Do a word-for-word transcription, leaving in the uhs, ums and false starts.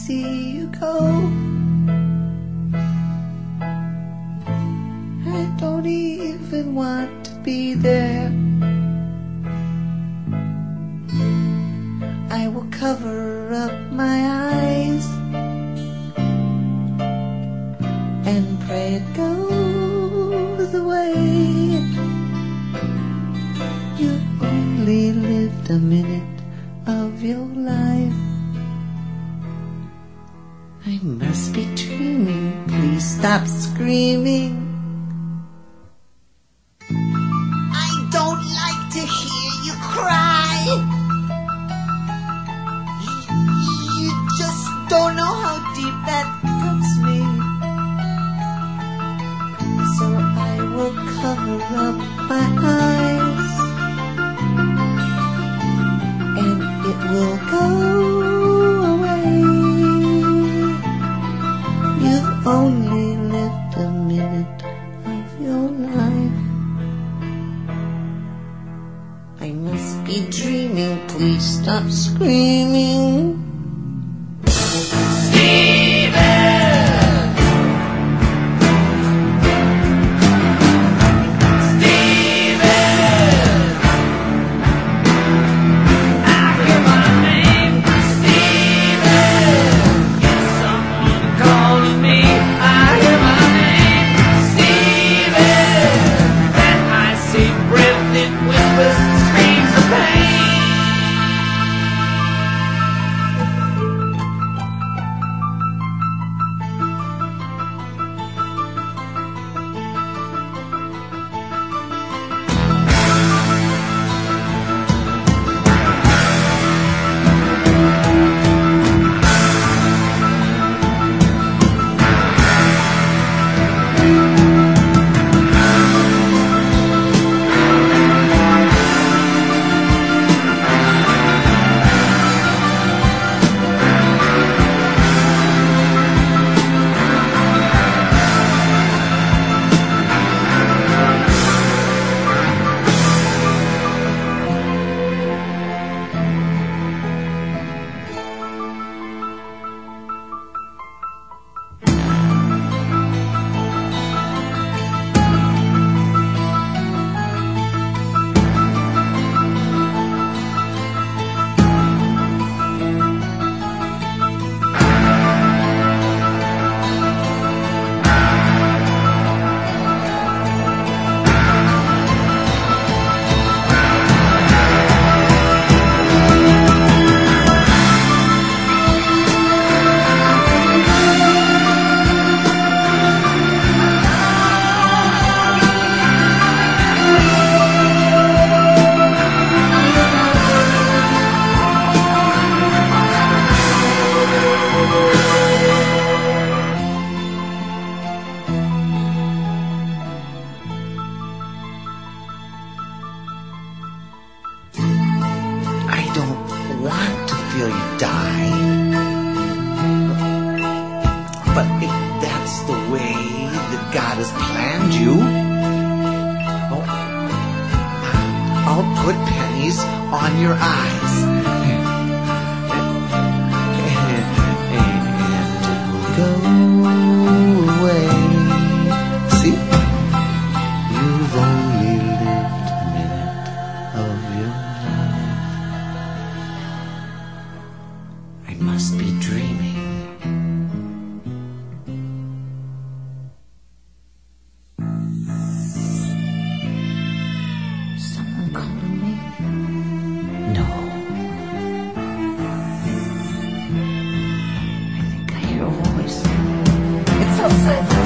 see you go. I don't even want to be there. I will cover up my eyes and pray it goes away. You've only lived a minute of your life. I must be dreaming. Please stop screaming. I don't like to hear you cry. You just don't know how deep that cuts me. So I will cover up my eyes and it will go away. You've only lived a minute of your life. I must be dreaming. Please stop screaming. Want to feel you die, but if that's the way that God has planned you, oh, I'll put pennies on your eyes, and it will go away. See, you've only lived a minute of your life. I must be dreaming. Someone calling me? No. I think I hear a voice. It's outside.